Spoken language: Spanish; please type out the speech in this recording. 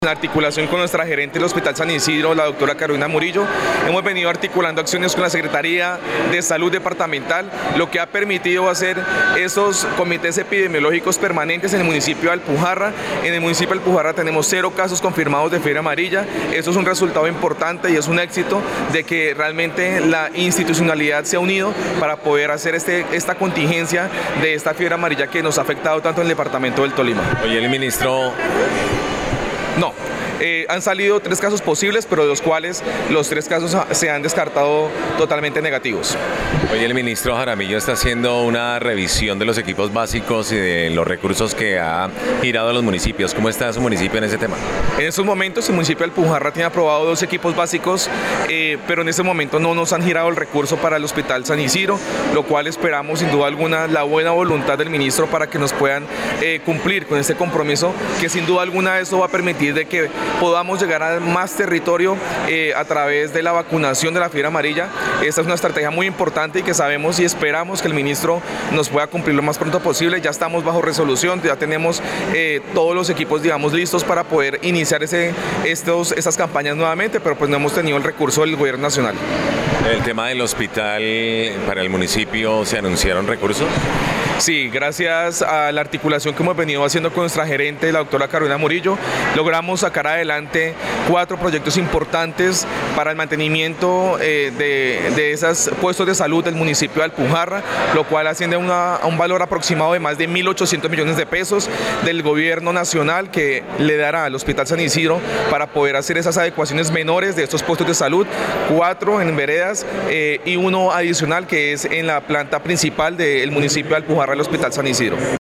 En articulación con nuestra gerente del Hospital San Isidro, la doctora Carolina Murillo, hemos venido articulando acciones con la Secretaría de Salud Departamental, lo que ha permitido hacer esos comités epidemiológicos permanentes en el municipio de Alpujarra. En el municipio de Alpujarra tenemos 0 casos confirmados de fiebre amarilla. Eso es un resultado importante y es un éxito de que realmente la institucionalidad se ha unido para poder hacer esta contingencia de esta fiebre amarilla que nos ha afectado tanto en el departamento del Tolima. Oye, el ministro... No, han salido 3 casos posibles, pero de los cuales los 3 casos se han descartado totalmente negativos. Hoy el ministro Jaramillo está haciendo una revisión de los equipos básicos y de los recursos que ha girado a los municipios. ¿Cómo está su municipio en ese tema? En estos momentos el municipio de Alpujarra tiene aprobado 2 equipos básicos, pero en este momento no nos han girado el recurso para el Hospital San Isidro, lo cual esperamos sin duda alguna la buena voluntad del ministro para que nos puedan cumplir con este compromiso, que sin duda alguna eso va a permitir de que podamos llegar a más territorio a través de la vacunación de la fiebre amarilla. Esta es una estrategia muy importante y que sabemos y esperamos que el ministro nos pueda cumplir lo más pronto posible. Ya estamos bajo resolución, ya tenemos todos los equipos, digamos, listos para poder iniciar esas campañas nuevamente, pero pues no hemos tenido el recurso del gobierno nacional. ¿El tema del hospital para el municipio se anunciaron recursos? Sí, gracias a la articulación que hemos venido haciendo con nuestra gerente, la doctora Carolina Murillo, logramos sacar adelante 4 proyectos importantes para el mantenimiento de esos puestos de salud del municipio de Alpujarra, lo cual asciende a un valor aproximado de más de 1.800 millones de pesos del gobierno nacional que le dará al Hospital San Isidro para poder hacer esas adecuaciones menores de estos puestos de salud, 4 en veredas y 1 adicional que es en la planta principal del municipio de Alpujarra, el Hospital San Isidro.